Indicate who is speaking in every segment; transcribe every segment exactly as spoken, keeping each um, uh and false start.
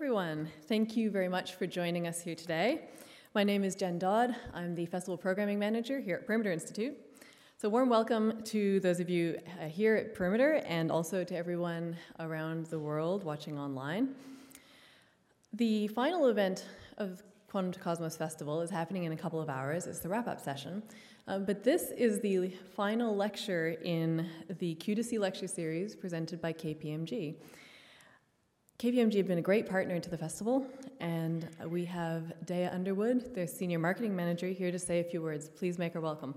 Speaker 1: everyone. Thank you very much for joining us here today. My name is Jen Dodd. I'm the Festival Programming Manager here at Perimeter Institute. So warm welcome to those of you uh, here at Perimeter and also to everyone around the world watching online. The final event of Quantum to Cosmos Festival is happening in a couple of hours. It's the wrap-up session. Um, but this is the final lecture in the Q two C lecture series presented by K P M G. K P M G have been a great partner to the festival, and we have Daya Underwood, their Senior Marketing Manager, here to say a few words. Please make her welcome.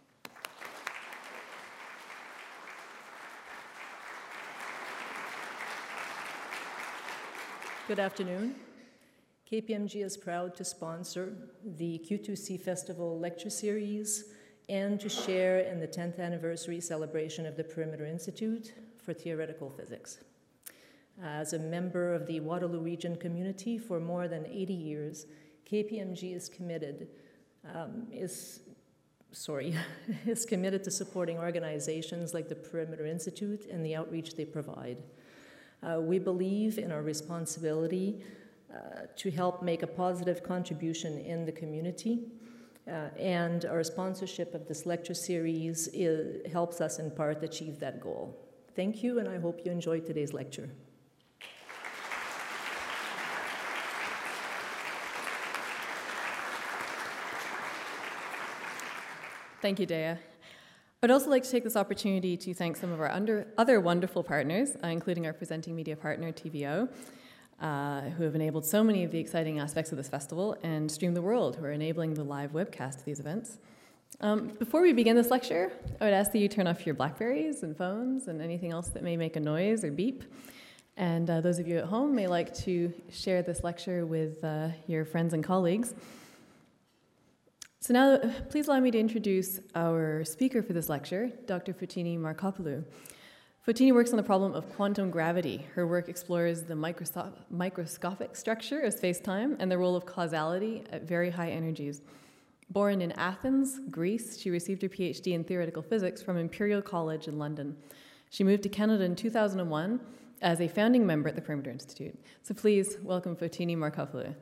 Speaker 2: Good afternoon. K P M G is proud to sponsor the Q two C Festival lecture series and to share in the tenth anniversary celebration of the Perimeter Institute for Theoretical Physics. As a member of the Waterloo Region community for more than eighty years, K P M G is committed, um, is, sorry, is committed to supporting organizations like the Perimeter Institute and the outreach they provide. Uh, we believe in our responsibility uh, to help make a positive contribution in the community, uh, and our sponsorship of this lecture series is, helps us in part achieve that goal. Thank you, and I hope you enjoyed today's lecture.
Speaker 1: Thank you, Daya. I'd also like to take this opportunity to thank some of our under, other wonderful partners, uh, including our presenting media partner, T V O, uh, who have enabled so many of the exciting aspects of this festival, and Stream the World, who are enabling the live webcast of these events. Um, before we begin this lecture, I would ask that you turn off your Blackberries and phones and anything else that may make a noise or beep. And uh, those of you at home may like to share this lecture with uh, your friends and colleagues. So now, please allow me to introduce our speaker for this lecture, Doctor Fotini Markopoulou. Fotini works on the problem of quantum gravity. Her work explores the microscopic structure of space-time and the role of causality at very high energies. Born in Athens, Greece, she received her PhD in theoretical physics from Imperial College in London. She moved to Canada in two thousand one as a founding member at the Perimeter Institute. So please welcome Fotini Markopoulou.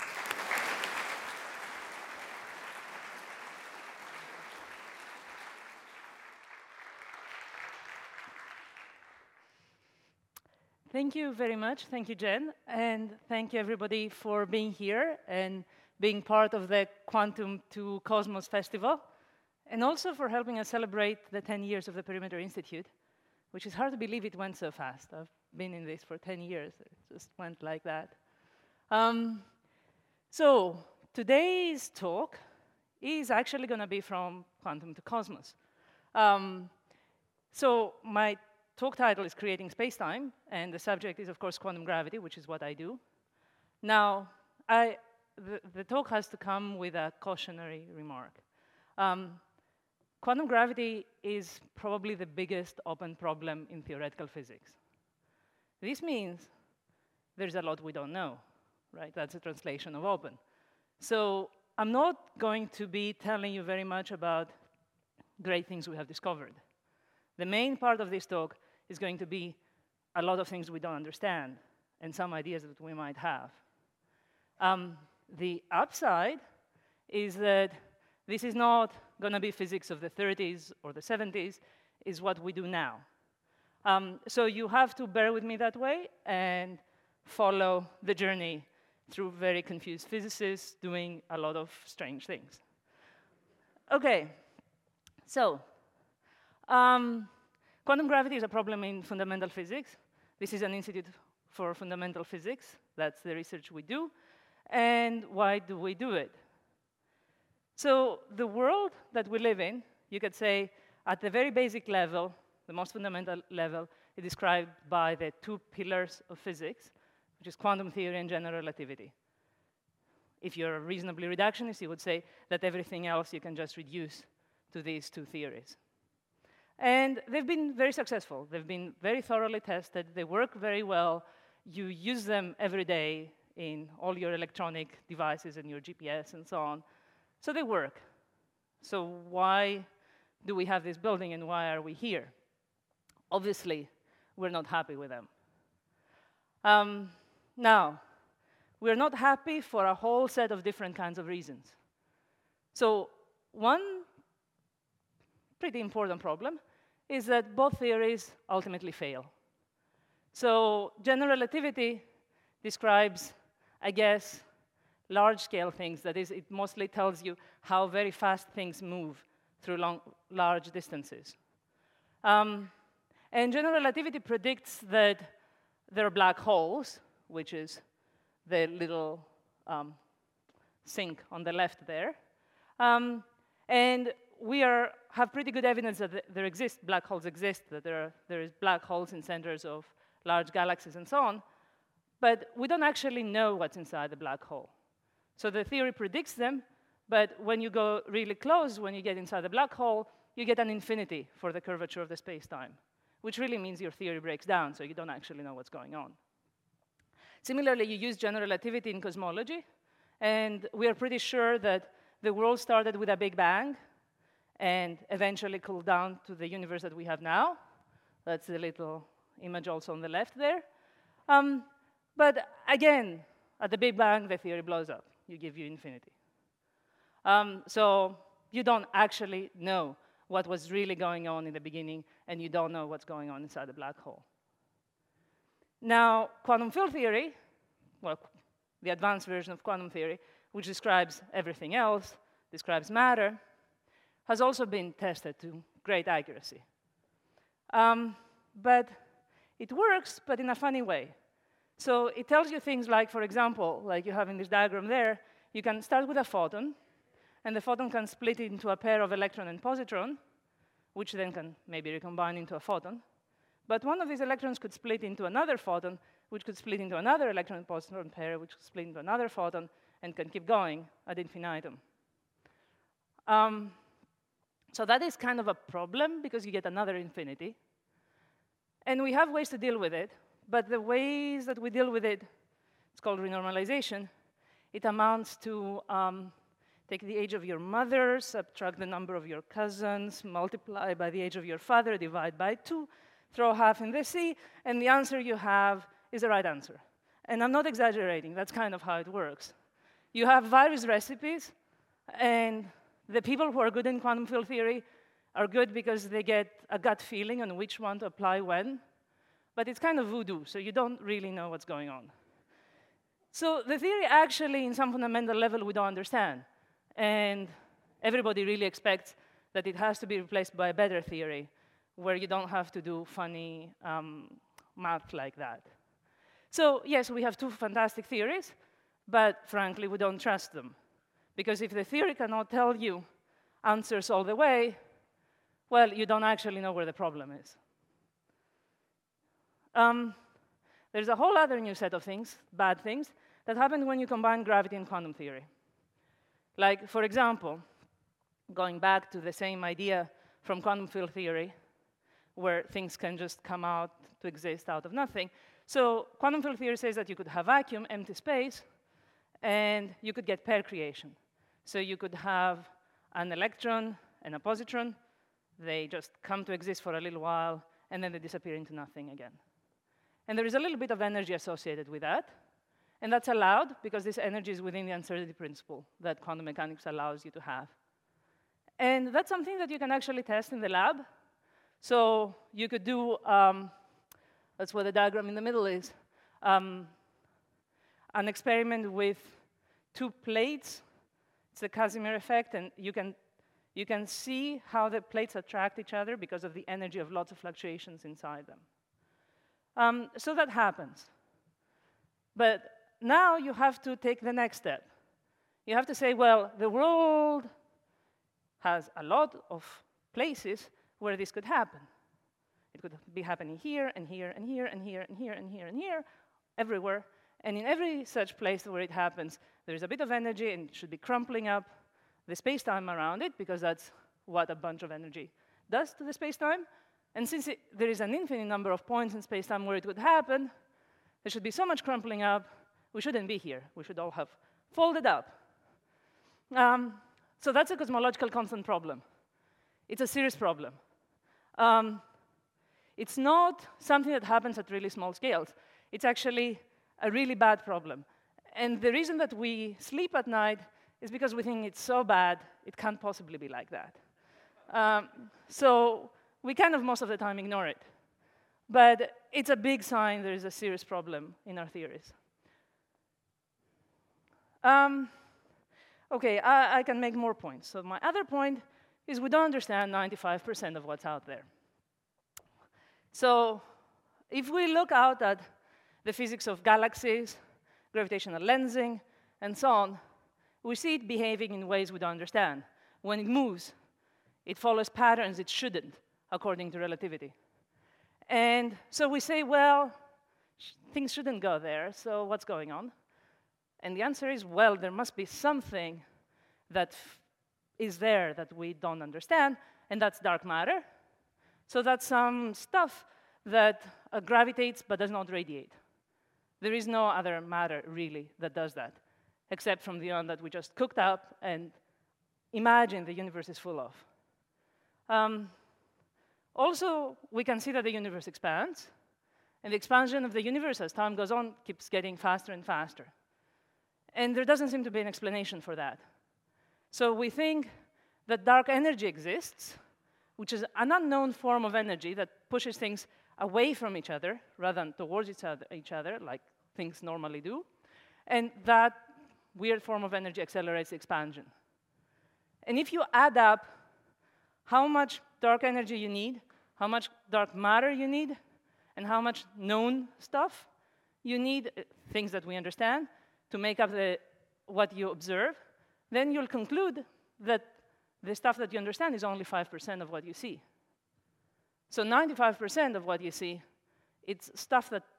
Speaker 3: Thank you very much. Thank you, Jen. And thank you, everybody, for being here and being part of the Quantum to Cosmos Festival, and also for helping us celebrate the ten years of the Perimeter Institute, which is hard to believe it went so fast. I've been in this for ten years. It just went like that. Um, so today's talk is actually going to be from Quantum to Cosmos. Um, so my talk title is Creating Space-Time, and the subject is, of course, quantum gravity, which is what I do. Now, I, the, the talk has to come with a cautionary remark. Um, quantum gravity is probably the biggest open problem in theoretical physics. This means there's a lot we don't know, right? That's a translation of open. So I'm not going to be telling you very much about great things we have discovered. The main part of this talk is going to be a lot of things we don't understand and some ideas that we might have. Um, the upside is that this is not going to be physics of the thirties or the seventies, is what we do now. Um, so you have to bear with me that way and follow the journey through very confused physicists doing a lot of strange things. OK, so um, quantum gravity is a problem in fundamental physics. This is an institute for fundamental physics. That's the research we do. And why do we do it? So the world that we live in, you could say, at the very basic level, the most fundamental level, is described by the two pillars of physics, which is quantum theory and general relativity. If you're reasonably reductionist, you would say that everything else you can just reduce to these two theories. And they've been very successful. They've been very thoroughly tested. They work very well. You use them every day in all your electronic devices and your G P S and so on. So they work. So why do we have this building and why are we here? Obviously, we're not happy with them. Um, now, we're not happy for a whole set of different kinds of reasons. So one pretty important problem is that both theories ultimately fail. So general relativity describes, I guess, large-scale things. That is, it mostly tells you how very fast things move through long, large distances. Um, and general relativity predicts that there are black holes, which is the little um, sink on the left there. Um, and we are, have pretty good evidence that there exist, black holes exist, that there are there is black holes in centers of large galaxies and so on. But we don't actually know what's inside the black hole. So the theory predicts them, but when you go really close, when you get inside the black hole, you get an infinity for the curvature of the space-time, which really means your theory breaks down, so you don't actually know what's going on. Similarly, you use general relativity in cosmology, and we are pretty sure that the world started with a big bang and eventually cooled down to the universe that we have now. That's the little image also on the left there. Um, but again, at the big bang, the theory blows up. You give you infinity. Um, so you don't actually know what was really going on in the beginning, and you don't know what's going on inside the black hole. Now, quantum field theory, well, the advanced version of quantum theory, which describes everything else, describes matter, has also been tested to great accuracy. Um, but it works, but in a funny way. So it tells you things like, for example, like you have in this diagram there, you can start with a photon, and the photon can split into a pair of electron and positron, which then can maybe recombine into a photon. But one of these electrons could split into another photon, which could split into another electron and positron pair, which could split into another photon, and can keep going ad infinitum. Um, so that is kind of a problem, because you get another infinity. And we have ways to deal with it, but the ways that we deal with it, it's called renormalization. It amounts to um, take the age of your mother, subtract the number of your cousins, multiply by the age of your father, divide by two, throw half in the sea, and the answer you have is the right answer. And I'm not exaggerating, that's kind of how it works. You have various recipes, and the people who are good in quantum field theory are good because they get a gut feeling on which one to apply when. But it's kind of voodoo, so you don't really know what's going on. So the theory actually, in some fundamental level, we don't understand. And everybody really expects that it has to be replaced by a better theory, where you don't have to do funny um, math like that. So yes, we have two fantastic theories, but frankly, we don't trust them. Because if the theory cannot tell you answers all the way, well, you don't actually know where the problem is. Um, there's a whole other new set of things, bad things, that happen when you combine gravity and quantum theory. Like, for example, going back to the same idea from quantum field theory, where things can just come out to exist out of nothing. So quantum field theory says that you could have vacuum, empty space, and you could get pair creation. So you could have an electron and a positron. They just come to exist for a little while, and then they disappear into nothing again. And there is a little bit of energy associated with that. And that's allowed because this energy is within the uncertainty principle that quantum mechanics allows you to have. And that's something that you can actually test in the lab. So you could do, um, that's what the diagram in the middle is, um, an experiment with two plates. It's the Casimir effect, and you can, you can see how the plates attract each other because of the energy of lots of fluctuations inside them. Um, so that happens. But now you have to take the next step. You have to say, well, the world has a lot of places where this could happen. It could be happening here, and here, and here, and here, and here, and here, and here, everywhere. And in every such place where it happens, there's a bit of energy, and it should be crumpling up the space-time around it, because that's what a bunch of energy does to the space-time. And since it, there is an infinite number of points in space-time where it would happen, there should be so much crumpling up, we shouldn't be here. We should all have folded up. Um, so that's a cosmological constant problem. It's a serious problem. Um, it's not something that happens at really small scales. It's actually a really bad problem. And the reason that we sleep at night is because we think it's so bad, it can't possibly be like that. Um, so we kind of most of the time ignore it. But it's a big sign there is a serious problem in our theories. Um, OK, I, I can make more points. So my other point is we don't understand ninety-five percent of what's out there. So if we look out at the physics of galaxies, gravitational lensing, and so on, we see it behaving in ways we don't understand. When it moves, it follows patterns it shouldn't, according to relativity. And so we say, well, sh things shouldn't go there, so what's going on? And the answer is, well, there must be something that is there that we don't understand, and that's dark matter. So that's some stuff that uh, gravitates but does not radiate. There is no other matter, really, that does that, except from the one that we just cooked up and imagine the universe is full of. Um, also, we can see that the universe expands, and the expansion of the universe as time goes on keeps getting faster and faster. And there doesn't seem to be an explanation for that. So we think that dark energy exists, which is an unknown form of energy that pushes things away from each other rather than towards each other, each other, like things normally do. And that weird form of energy accelerates the expansion. And if you add up how much dark energy you need, how much dark matter you need, and how much known stuff you need, things that we understand, to make up the, what you observe, then you'll conclude that the stuff that you understand is only five percent of what you see. So ninety-five percent of what you see, it's stuff that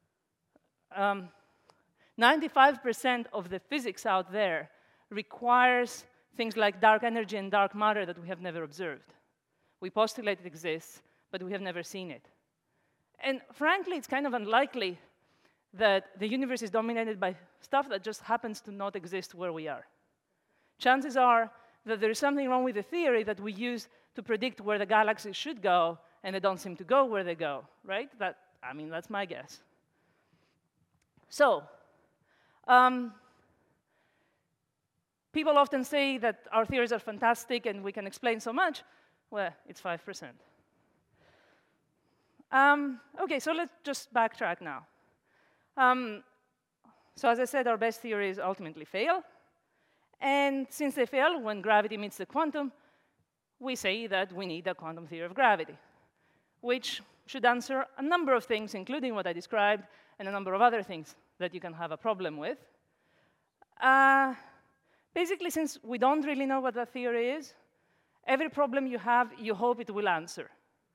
Speaker 3: um, ninety-five percent of the physics out there requires things like dark energy and dark matter that we have never observed. We postulate it exists, but we have never seen it. And frankly, it's kind of unlikely that the universe is dominated by stuff that just happens to not exist where we are. Chances are that there is something wrong with the theory that we use to predict where the galaxies should go, and they don't seem to go where they go, right? That, I mean, that's my guess. So, um, people often say that our theories are fantastic and we can explain so much. Well, it's five percent. Um, OK, so let's just backtrack now. Um, so as I said, our best theories ultimately fail. And since they fail, when gravity meets the quantum, we say that we need a quantum theory of gravity, which should answer a number of things, including what I described, and a number of other things that you can have a problem with. Uh, basically, since we don't really know what that theory is, every problem you have, you hope it will answer.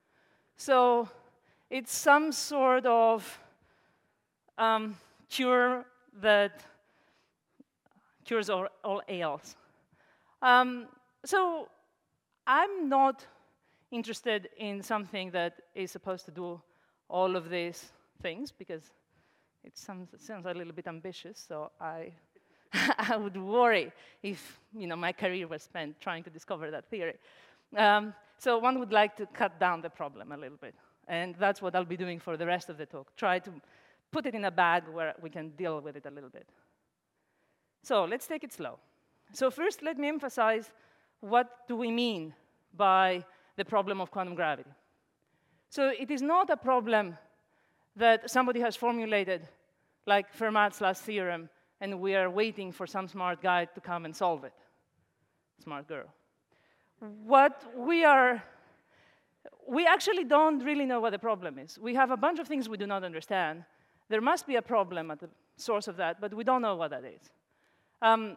Speaker 3: So it's some sort of um, cure that cures all, all ails. Um, so I'm not interested in something that is supposed to do all of these things, because it sounds, it sounds a little bit ambitious, so I, I would worry if you know, my career was spent trying to discover that theory. Um, so one would like to cut down the problem a little bit, and that's what I'll be doing for the rest of the talk, try to put it in a bag where we can deal with it a little bit. So let's take it slow. So first, let me emphasize what do we mean by the problem of quantum gravity. So it is not a problem that somebody has formulated, like Fermat's last theorem, and we are waiting for some smart guy to come and solve it. Smart girl. What we are, we actually don't really know what the problem is. We have a bunch of things we do not understand. There must be a problem at the source of that, but we don't know what that is. Um,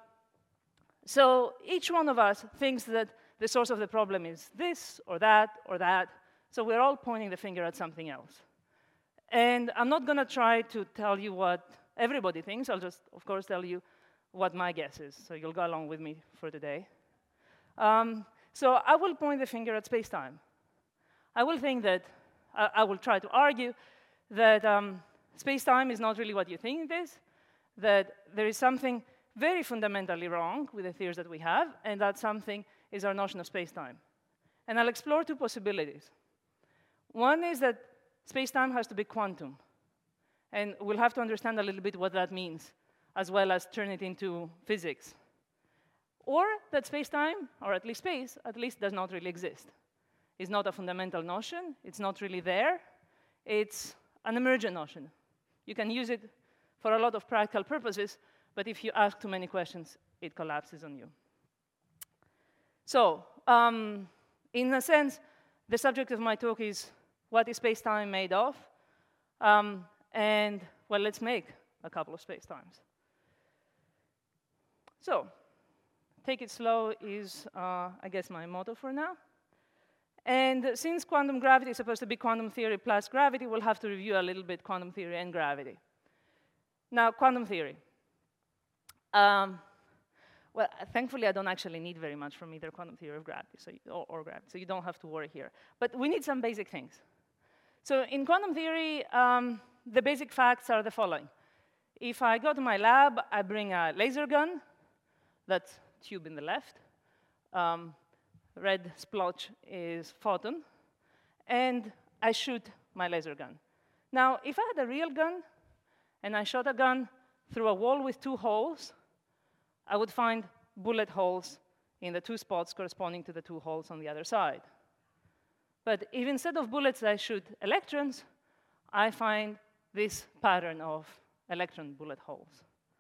Speaker 3: so each one of us thinks that the source of the problem is this, or that, or that. So we're all pointing the finger at something else. And I'm not going to try to tell you what everybody thinks. I'll just, of course, tell you what my guess is. So you'll go along with me for today. Um, so I will point the finger at space-time. I will think that, I, I will try to argue that um, space-time is not really what you think it is, that there is something very fundamentally wrong with the theories that we have, and that something is our notion of space-time. And I'll explore two possibilities. One is that space-time has to be quantum, and we'll have to understand a little bit what that means as well as turn it into physics. Or that space-time, or at least space, at least does not really exist. It's not a fundamental notion. It's not really there. It's an emergent notion. You can use it for a lot of practical purposes, but if you ask too many questions, it collapses on you. So, um, in a sense, the subject of my talk is, what is space-time made of? Um, and, well, let's make a couple of space-times. So, take it slow is, uh, I guess, my motto for now. And since quantum gravity is supposed to be quantum theory plus gravity, we'll have to review a little bit quantum theory and gravity. Now, quantum theory. Um, well, thankfully, I don't actually need very much from either quantum theory or gravity, so you, or, or gravity, so you don't have to worry here. But we need some basic things. So in quantum theory, um, the basic facts are the following. If I go to my lab, I bring a laser gun, that tube in the left. Um, red splotch is photon. And I shoot my laser gun. Now, if I had a real gun, and I shot a gun through a wall with two holes, I would find bullet holes in the two spots corresponding to the two holes on the other side. But if instead of bullets I shoot electrons, I find this pattern of electron bullet holes.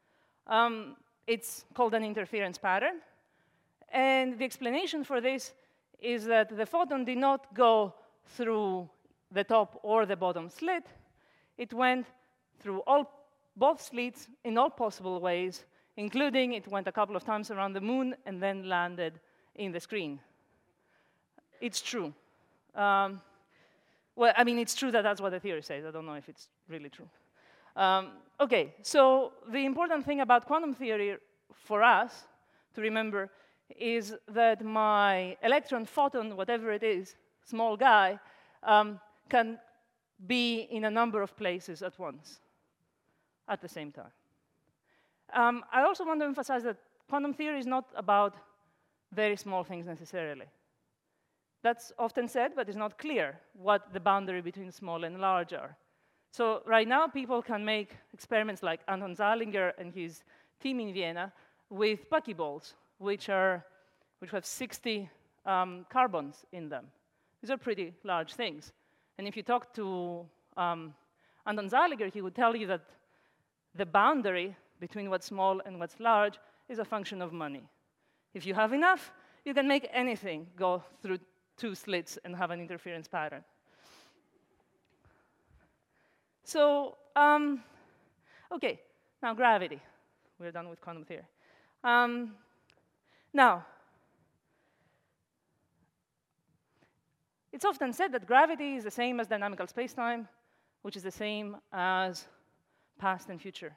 Speaker 3: Um, it's called an interference pattern. And the explanation for this is that the photon did not go through the top or the bottom slit. It went through all, both slits in all possible ways, including it went a couple of times around the moon and then landed in the screen. It's true. Um, well, I mean, it's true that that's what the theory says. I don't know if it's really true. Um, OK, so the important thing about quantum theory for us to remember is that my electron photon, whatever it is, small guy, um, can be in a number of places at once, at the same time. Um, I also want to emphasize that quantum theory is not about very small things necessarily. That's often said, but it's not clear what the boundary between small and large are. So right now, people can make experiments like Anton Zeilinger and his team in Vienna with buckyballs, which are which have sixty um, carbons in them. These are pretty large things. And if you talk to um, Anton Zeilinger, he would tell you that the boundary between what's small and what's large is a function of money. If you have enough, you can make anything go through two slits and have an interference pattern. So, um, OK, now gravity. We're done with quantum theory. Um, now, it's often said that gravity is the same as dynamical spacetime, which is the same as past and future.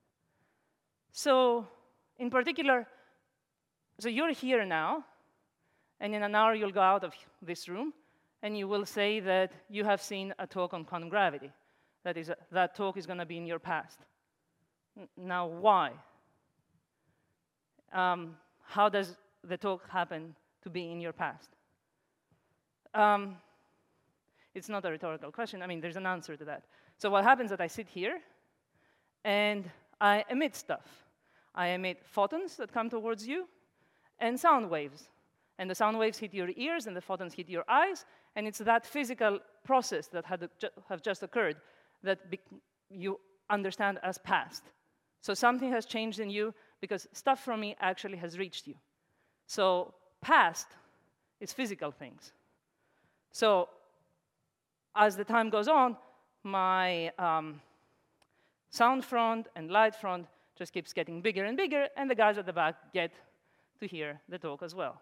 Speaker 3: So, in particular, so you're here now, and in an hour you'll go out of this room, and you will say that you have seen a talk on quantum gravity. That is, a, that talk is going to be in your past. N now, why? Um, how does the talk happen to be in your past? Um, it's not a rhetorical question. I mean, there's an answer to that. So what happens is that I sit here, and I emit stuff. I emit photons that come towards you, and sound waves. And the sound waves hit your ears, and the photons hit your eyes, and it's that physical process that had ju have just occurred that be you understand as past. So something has changed in you because stuff from me actually has reached you. So past is physical things. So as the time goes on, my um, sound front and light front just keeps getting bigger and bigger, and the guys at the back get to hear the talk as well.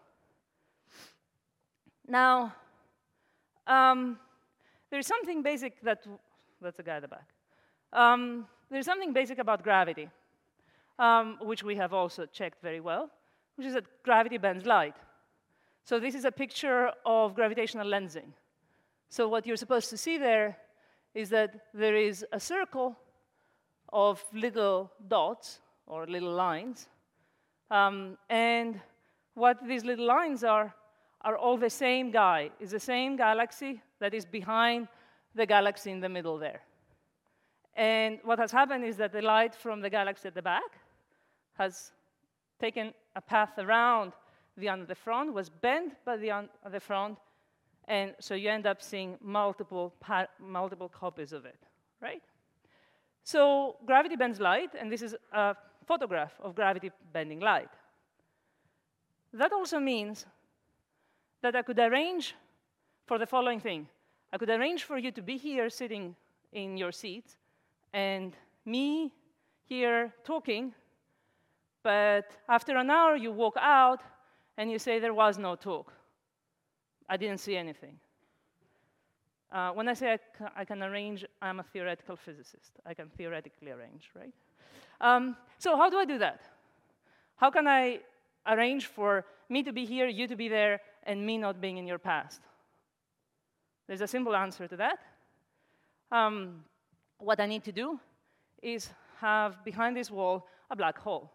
Speaker 3: Now, um, there's something basic that, that's the guy at the back. Um, there's something basic about gravity, um, which we have also checked very well, which is that gravity bends light. So this is a picture of gravitational lensing. So what you're supposed to see there is that there is a circle of little dots, or little lines, um, and what these little lines are, are all the same guy. It's the same galaxy that is behind the galaxy in the middle there. And what has happened is that the light from the galaxy at the back has taken a path around the un at the front, was bent by the un at the front, and so you end up seeing multiple, multiple copies of it, right? So gravity bends light, and this is a photograph of gravity bending light. That also means that I could arrange for the following thing. I could arrange for you to be here sitting in your seats, and me here talking, but after an hour you walk out and you say there was no talk. I didn't see anything. Uh, when I say I, ca I can arrange, I'm a theoretical physicist. I can theoretically arrange, right? Um, so how do I do that? How can I arrange for me to be here, you to be there, and me not being in your past? There's a simple answer to that. Um, what I need to do is have behind this wall a black hole.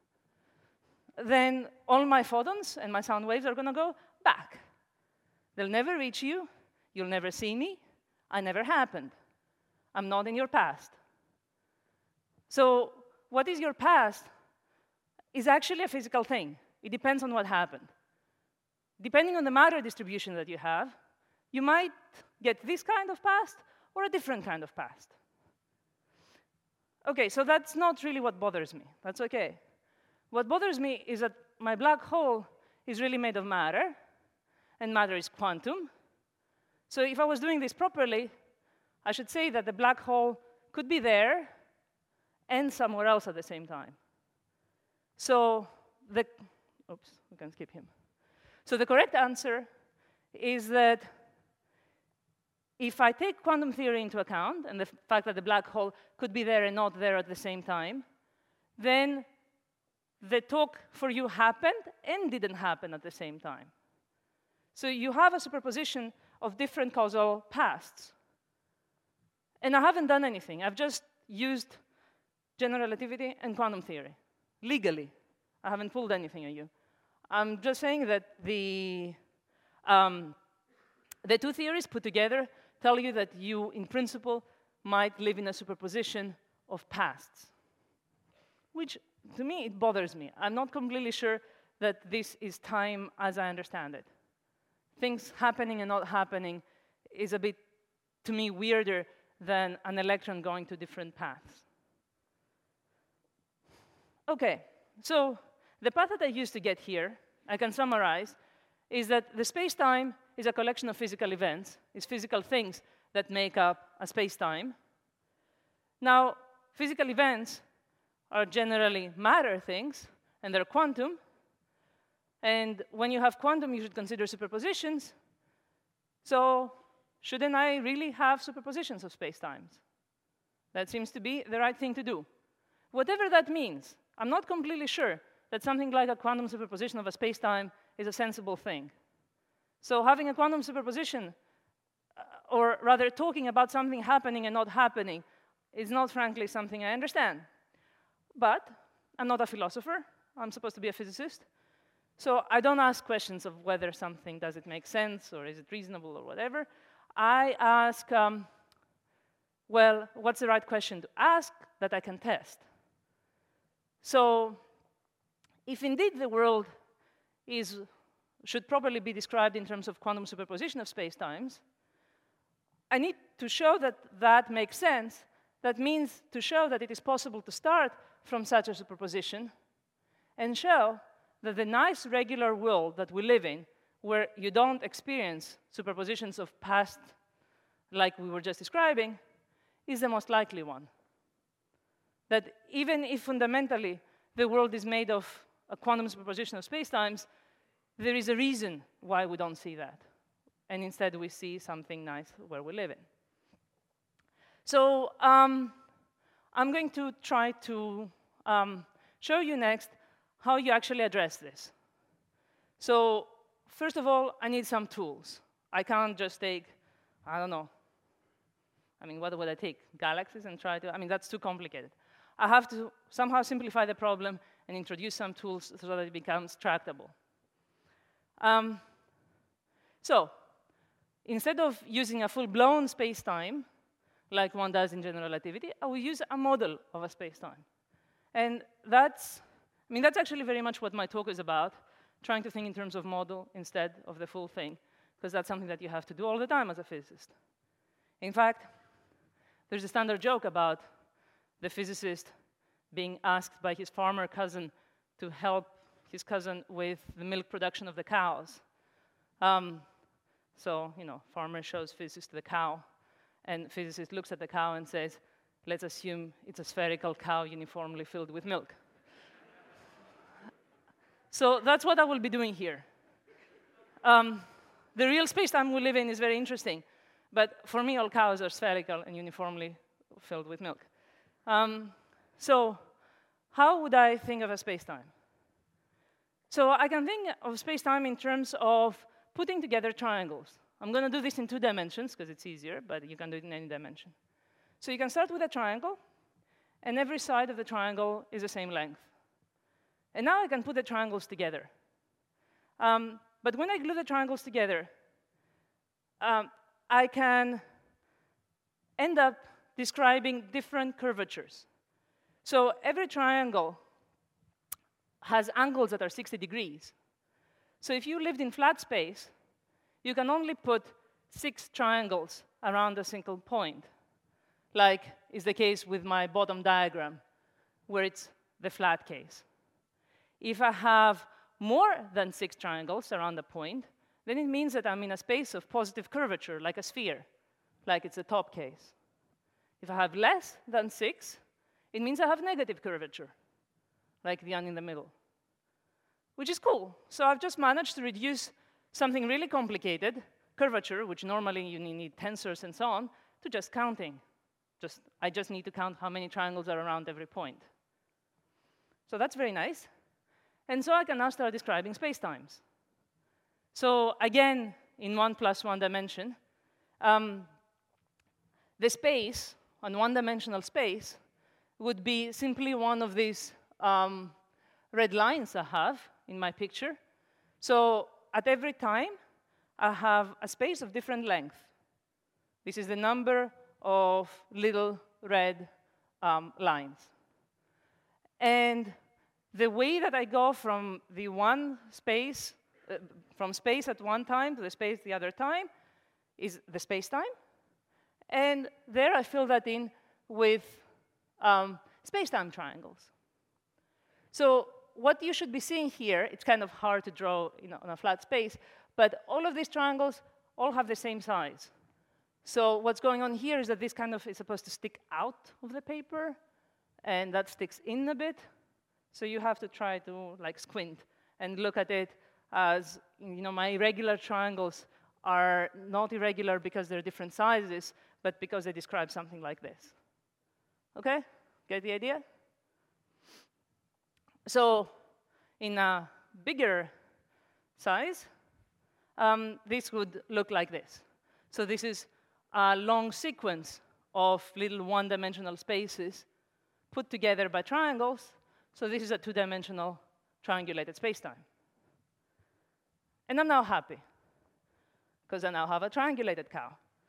Speaker 3: Then all my photons and my sound waves are going to go back. They'll never reach you. You'll never see me. I never happened. I'm not in your past. So what is your past is actually a physical thing. It depends on what happened. Depending on the matter distribution that you have, you might get this kind of past or a different kind of past. OK, so that's not really what bothers me. That's OK. What bothers me is that my black hole is really made of matter, and matter is quantum. So if I was doing this properly, I should say that the black hole could be there and somewhere else at the same time. So the, oops, we can skip him. So the correct answer is that if I take quantum theory into account, and the fact that the black hole could be there and not there at the same time, then the talk for you happened and didn't happen at the same time. So you have a superposition of different causal pasts. And I haven't done anything. I've just used general relativity and quantum theory, legally. I haven't pulled anything on you. I'm just saying that the, um, the two theories put together tell you that you, in principle, might live in a superposition of pasts, which, to me, it bothers me. I'm not completely sure that this is time as I understand it. Things happening and not happening is a bit, to me, weirder than an electron going to different paths. OK, so the path that I used to get here, I can summarize, is that the space-time is a collection of physical events. It's physical things that make up a space-time. Now, physical events are generally matter things, and they're quantum. And when you have quantum, you should consider superpositions. So shouldn't I really have superpositions of spacetimes? That seems to be the right thing to do. Whatever that means, I'm not completely sure that something like a quantum superposition of a spacetime is a sensible thing. So having a quantum superposition, uh, or rather talking about something happening and not happening, is not, frankly, something I understand. But I'm not a philosopher. I'm supposed to be a physicist. So I don't ask questions of whether something, does it make sense, or is it reasonable, or whatever. I ask, um, well, what's the right question to ask that I can test? So if indeed the world is, should properly be described in terms of quantum superposition of spacetimes, I need to show that that makes sense. That means to show that it is possible to start from such a superposition and show that the nice regular world that we live in, where you don't experience superpositions of past like we were just describing, is the most likely one. That even if fundamentally the world is made of a quantum superposition of spacetimes, there is a reason why we don't see that. And instead we see something nice where we live in. So um, I'm going to try to um, show you next how you actually address this. So first of all, I need some tools. I can't just take, I don't know, I mean, what would I take? Galaxies and try to, I mean, that's too complicated. I have to somehow simplify the problem and introduce some tools so that it becomes tractable. Um, so instead of using a full-blown space-time, like one does in general relativity, I will use a model of a space-time. And that's I mean, that's actually very much what my talk is about, trying to think in terms of model instead of the full thing, because that's something that you have to do all the time as a physicist. In fact, there's a standard joke about the physicist being asked by his farmer cousin to help his cousin with the milk production of the cows. Um, so, you know, farmer shows physicist the cow, and physicist looks at the cow and says, let's assume it's a spherical cow uniformly filled with milk. So that's what I will be doing here. Um, the real space-time we live in is very interesting, but for me, all cows are spherical and uniformly filled with milk. Um, so how would I think of a space-time? So I can think of space-time in terms of putting together triangles. I'm going to do this in two dimensions, because it's easier, but you can do it in any dimension. So you can start with a triangle, and every side of the triangle is the same length. And now I can put the triangles together. Um, but when I glue the triangles together, um, I can end up describing different curvatures. So every triangle has angles that are sixty degrees. So if you lived in flat space, you can only put six triangles around a single point, like is the case with my bottom diagram, where it's the flat case. If I have more than six triangles around a point, then it means that I'm in a space of positive curvature, like a sphere, like it's the top case. If I have less than six, it means I have negative curvature, like the one in the middle, which is cool. So I've just managed to reduce something really complicated, curvature, which normally you need tensors and so on, to just counting. Just, I just need to count how many triangles are around every point. So that's very nice. And so I can now start describing spacetimes. So again, in one plus one dimension, um, the space, on one-dimensional space, would be simply one of these um, red lines I have in my picture. So at every time, I have a space of different length. This is the number of little red um, lines. And the way that I go from the one space, uh, from space at one time to the space the other time, is the space-time. And there I fill that in with um, space-time triangles. So what you should be seeing here, it's kind of hard to draw, you know, on a flat space, but all of these triangles all have the same size. So what's going on here is that this kind of is supposed to stick out of the paper, and that sticks in a bit. So you have to try to like squint and look at it as, you know, my irregular triangles are not irregular because they're different sizes, but because they describe something like this. Okay? Get the idea? So in a bigger size, um, this would look like this. So this is a long sequence of little one-dimensional spaces put together by triangles. So this is a two-dimensional triangulated spacetime. And I'm now happy, because I now have a triangulated cow.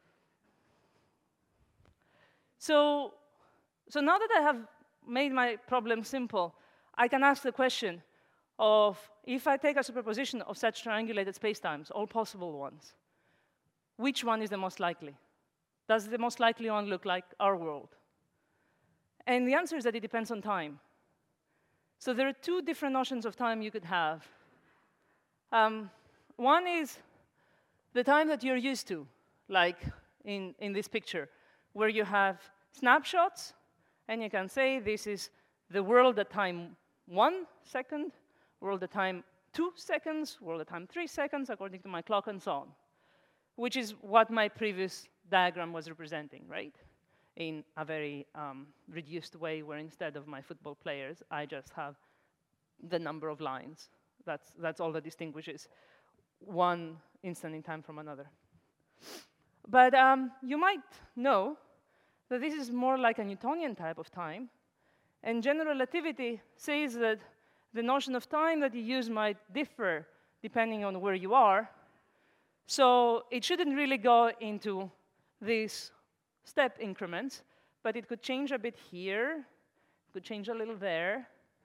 Speaker 3: So, so now that I have made my problem simple, I can ask the question of, if I take a superposition of such triangulated spacetimes, all possible ones, which one is the most likely? Does the most likely one look like our world? And the answer is that it depends on time. So there are two different notions of time you could have. Um, one is the time that you're used to, like in, in this picture, where you have snapshots, and you can say this is the world at time one second, world at time two seconds, world at time three seconds, according to my clock, and so on, which is what my previous diagram was representing, right? In a very um, reduced way, where instead of my football players, I just have the number of lines. That's, that's all that distinguishes one instant in time from another. But um, you might know that this is more like a Newtonian type of time, and general relativity says that the notion of time that you use might differ depending on where you are. So it shouldn't really go into these step increments, but it could change a bit here, it could change a little there.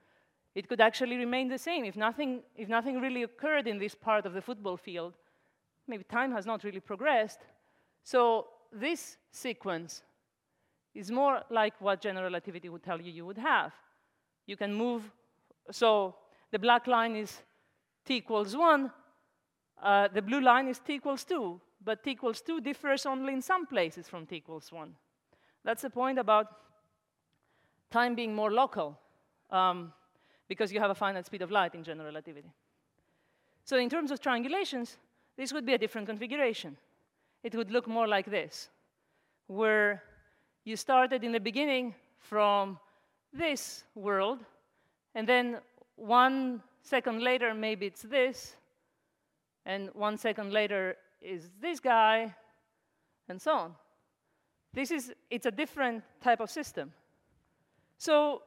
Speaker 3: It could actually remain the same. If nothing, if nothing really occurred in this part of the football field, maybe time has not really progressed. So this sequence is more like what general relativity would tell you you would have. You can move, so the black line is t equals one, uh, the blue line is t equals two, but t equals two differs only in some places from t equals one. That's the point about time being more local, um, because you have a finite speed of light in general relativity. So in terms of triangulations, this would be a different configuration. It would look more like this, where you started in the beginning from this world, and then one second later, maybe it's this, and one second later is this guy, and so on. This is, it's a different type of system. So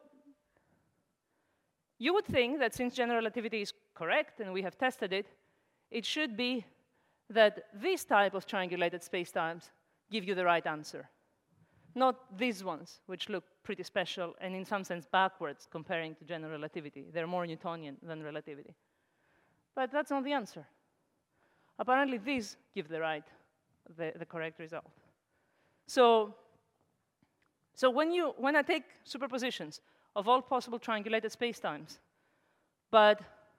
Speaker 3: you would think that since general relativity is correct, and we have tested it, it should be that this type of triangulated spacetimes give you the right answer. Not these ones, which look pretty special and in some sense backwards comparing to general relativity. They're more Newtonian than relativity. But that's not the answer. Apparently, these give the right, the, the correct result. So, so when, you, when I take superpositions of all possible triangulated spacetimes, but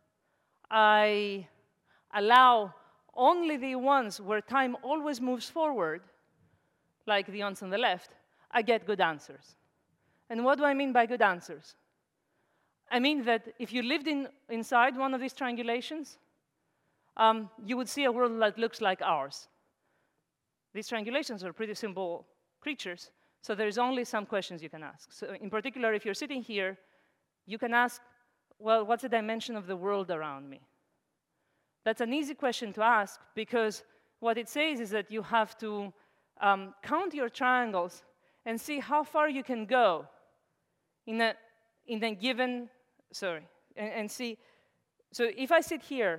Speaker 3: I allow only the ones where time always moves forward, like the ones on the left, I get good answers. And what do I mean by good answers? I mean that if you lived in, inside one of these triangulations, um, you would see a world that looks like ours. These triangulations are pretty simple creatures, so there's only some questions you can ask. So in particular, if you're sitting here, you can ask, well, what's the dimension of the world around me? That's an easy question to ask, because what it says is that you have to um, count your triangles and see how far you can go in a, in a given, sorry, and, and see, so if I sit here,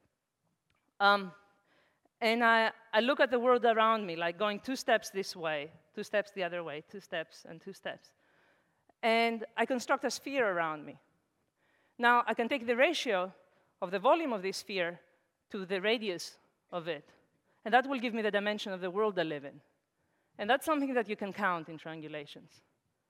Speaker 3: um, and I, I look at the world around me, like going two steps this way, two steps the other way, two steps and two steps, and I construct a sphere around me. Now, I can take the ratio of the volume of this sphere to the radius of it, and that will give me the dimension of the world I live in. And that's something that you can count in triangulations.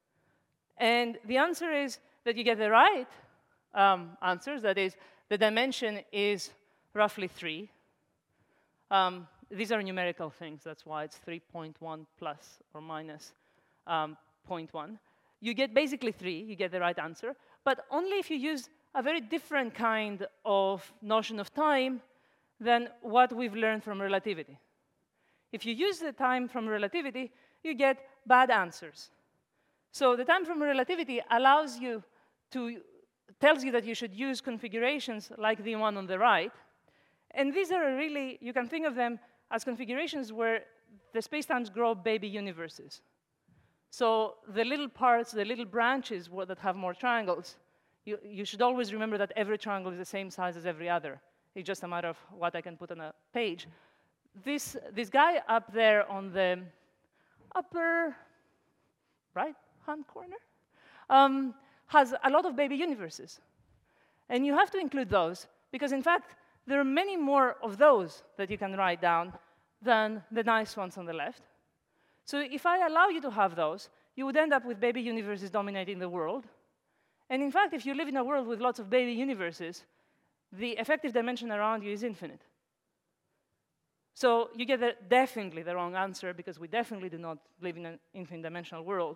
Speaker 3: And the answer is that you get the right um, answers. That is, the dimension is roughly three. Um, these are numerical things. That's why it's three point one plus or minus um, zero point one. You get basically three. You get the right answer. But only if you use a very different kind of notion of time than what we've learned from relativity. If you use the time from relativity, you get bad answers. So the time from relativity allows you to, tells you that you should use configurations like the one on the right. And these are really, you can think of them as configurations where the spacetimes grow baby universes. So the little parts, the little branches that have more triangles, you, you should always remember that every triangle is the same size as every other. It's just a matter of what I can put on a page. This, this guy up there on the upper right-hand corner um, has a lot of baby universes. And you have to include those, because in fact, there are many more of those that you can write down than the nice ones on the left. So if I allow you to have those, you would end up with baby universes dominating the world. And in fact, if you live in a world with lots of baby universes, the effective dimension around you is infinite. So you get the, definitely the wrong answer, because we definitely do not live in an infinite dimensional world.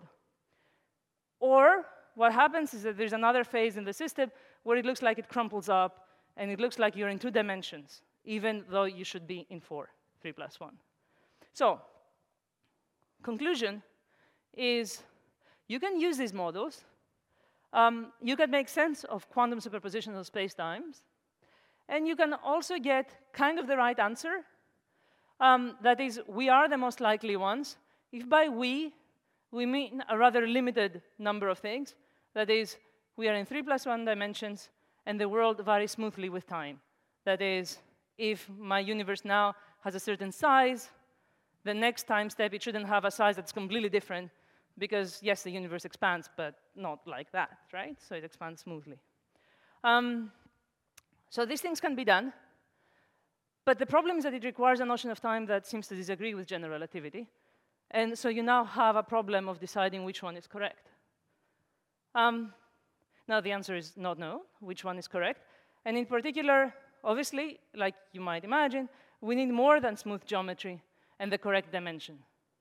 Speaker 3: Or what happens is that there's another phase in the system where it looks like it crumples up, and it looks like you're in two dimensions, even though you should be in four, three plus one. So conclusion is you can use these models. Um, you can make sense of quantum superpositions of spacetimes. And you can also get kind of the right answer. Um, that is, we are the most likely ones. If by we, we mean a rather limited number of things. That is, we are in three plus one dimensions, and the world varies smoothly with time. That is, if my universe now has a certain size, the next time step, it shouldn't have a size that's completely different, because yes, the universe expands, but not like that, right? So it expands smoothly. Um, so these things can be done. But the problem is that it requires a notion of time that seems to disagree with general relativity. And so you now have a problem of deciding which one is correct. Um, now, the answer is not no, which one is correct. And in particular, obviously, like you might imagine, we need more than smooth geometry and the correct dimension.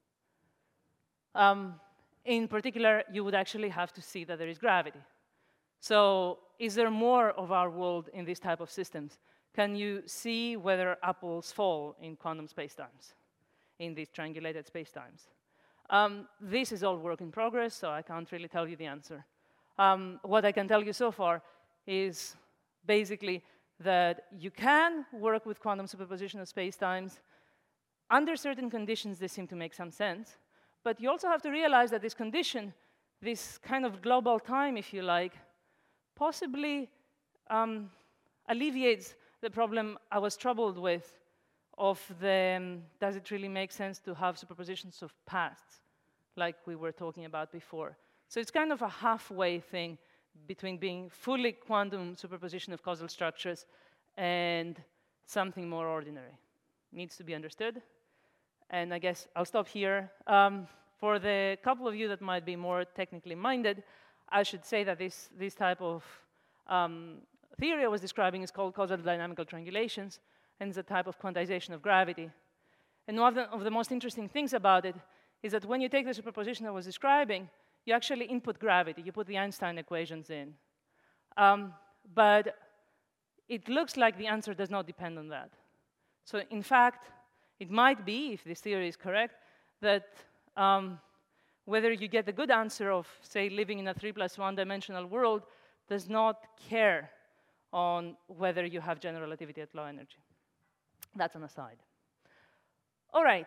Speaker 3: Um, in particular, you would actually have to see that there is gravity. So is there more of our world in this type of systems? Can you see whether apples fall in quantum spacetimes, in these triangulated spacetimes? Um, this is all work in progress, so I can't really tell you the answer. Um, what I can tell you so far is basically that you can work with quantum superposition of spacetimes. Under certain conditions, they seem to make some sense. But you also have to realize that this condition, this kind of global time, if you like, possibly um, alleviates the problem I was troubled with of the, um, does it really make sense to have superpositions of pasts, like we were talking about before. So it's kind of a halfway thing between being fully quantum superposition of causal structures and something more ordinary. Needs to be understood. And I guess I'll stop here. Um, for the couple of you that might be more technically minded, I should say that this, this type of um, theory I was describing is called causal dynamical triangulations, and it's a type of quantization of gravity. And one of the, of the most interesting things about it is that when you take the superposition I was describing, you actually input gravity. You put the Einstein equations in. Um, but it looks like the answer does not depend on that. So in fact, it might be, if this theory is correct, that um, whether you get the good answer of, say, living in a three plus one dimensional world does not care on whether you have general relativity at low energy. That's an aside. All right.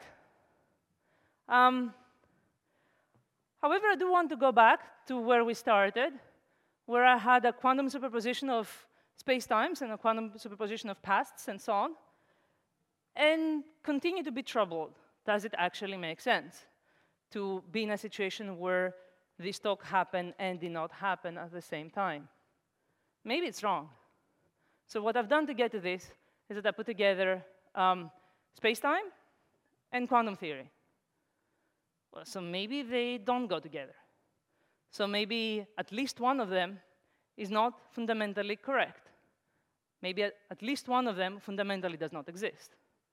Speaker 3: Um, however, I do want to go back to where we started, where I had a quantum superposition of spacetimes and a quantum superposition of pasts and so on, and continue to be troubled. Does it actually make sense to be in a situation where this talk happened and did not happen at the same time? Maybe it's wrong. So what I've done to get to this is that I put together um, spacetime and quantum theory. Well, so maybe they don't go together. So maybe at least one of them is not fundamentally correct. Maybe at, at least one of them fundamentally does not exist.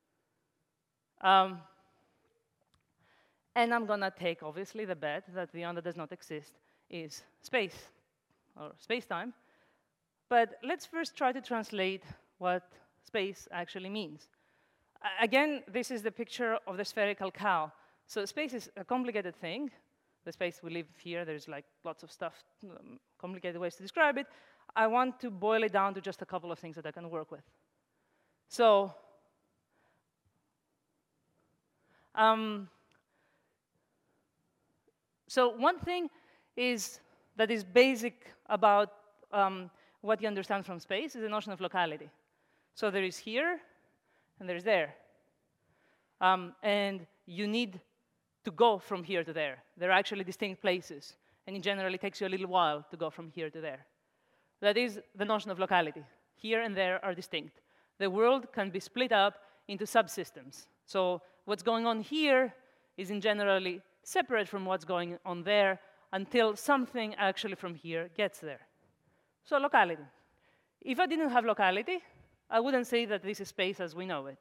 Speaker 3: Um, and I'm going to take, obviously, the bet that the one that does not exist is space, or space-time. But let's first try to translate what space actually means. Again, this is the picture of the spherical cow. So space is a complicated thing. The space we live here, there's like lots of stuff, um, complicated ways to describe it. I want to boil it down to just a couple of things that I can work with. So, um, so one thing is that is basic about um, what you understand from space is the notion of locality. So there is here, and there's there. Um, and you need to go from here to there. They're actually distinct places. And it generally takes you a little while to go from here to there. That is the notion of locality. Here and there are distinct. The world can be split up into subsystems. So what's going on here is in generally separate from what's going on there until something actually from here gets there. So locality. If I didn't have locality, I wouldn't say that this is space as we know it.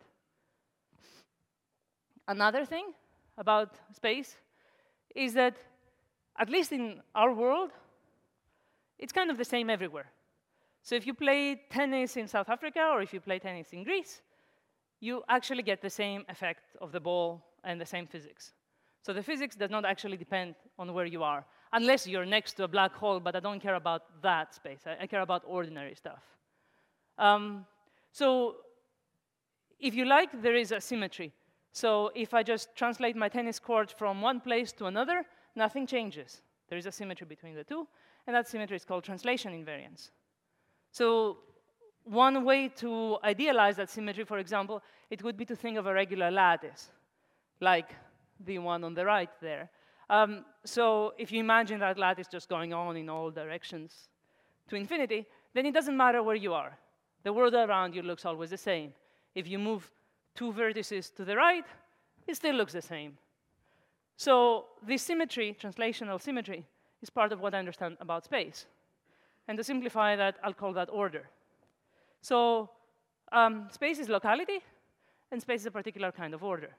Speaker 3: Another thing about space is that, at least in our world, it's kind of the same everywhere. So if you play tennis in South Africa or if you play tennis in Greece, you actually get the same effect of the ball and the same physics. So the physics does not actually depend on where you are, unless you're next to a black hole, but I don't care about that space. I, I care about ordinary stuff. Um, so if you like, there is a symmetry. So if I just translate my tennis court from one place to another, nothing changes. There is a symmetry between the two, and that symmetry is called translation invariance. So one way to idealize that symmetry, for example, it would be to think of a regular lattice, like the one on the right there. Um, so if you imagine that lattice just going on in all directions to infinity, then it doesn't matter where you are. The world around you looks always the same. If you move two vertices to the right, it still looks the same. So this symmetry, translational symmetry, is part of what I understand about space. And to simplify that, I'll call that order. So um, space is locality, and space is a particular kind of order.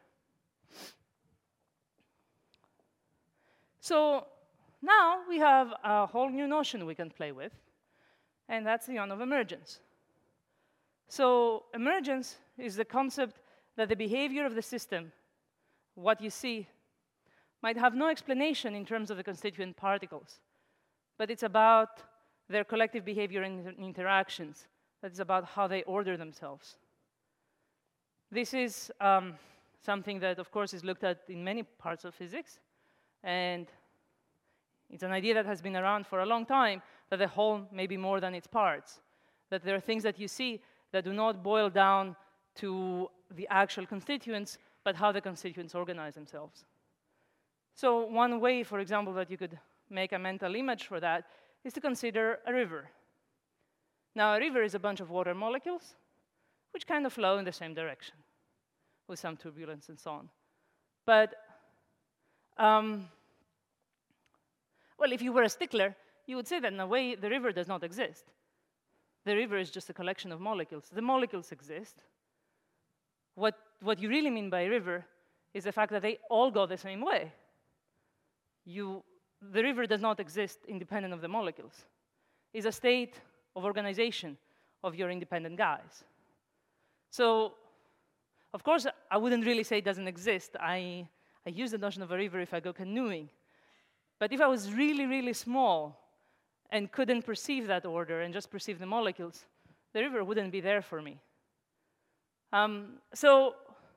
Speaker 3: So now we have a whole new notion we can play with, and that's the one of emergence. So emergence is the concept that the behavior of the system, what you see, might have no explanation in terms of the constituent particles, but it's about their collective behavior and inter interactions. That's about how they order themselves. This is um, something that, of course, is looked at in many parts of physics, and it's an idea that has been around for a long time, that the whole may be more than its parts, that there are things that you see that do not boil down to the actual constituents, but how the constituents organize themselves. So one way, for example, that you could make a mental image for that is to consider a river. Now, a river is a bunch of water molecules which kind of flow in the same direction with some turbulence and so on. But, um, well, if you were a stickler, you would say that in a way the river does not exist. The river is just a collection of molecules. The molecules exist. What, what you really mean by a river is the fact that they all go the same way. You, the river does not exist independent of the molecules. It's a state of organization of your independent guys. So, of course, I wouldn't really say it doesn't exist. I, I use the notion of a river if I go canoeing. But if I was really, really small and couldn't perceive that order and just perceive the molecules, the river wouldn't be there for me. Um, so,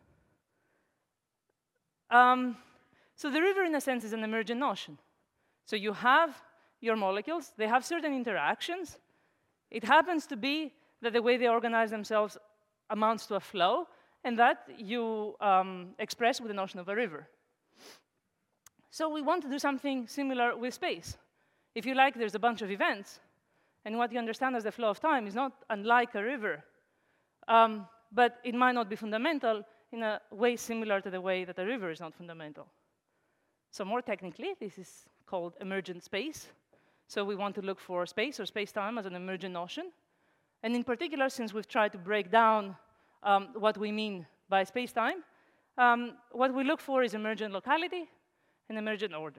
Speaker 3: um, so the river, in a sense, is an emergent notion. So you have your molecules. They have certain interactions. It happens to be that the way they organize themselves amounts to a flow, and that you um, express with the notion of a river. So we want to do something similar with space. If you like, there's a bunch of events, and what you understand as the flow of time is not unlike a river, um, but it might not be fundamental in a way similar to the way that a river is not fundamental. So more technically, this is called emergent space. So we want to look for space or space-time as an emergent notion. And in particular, since we've tried to break down um, what we mean by space-time, um, what we look for is emergent locality and emergent order.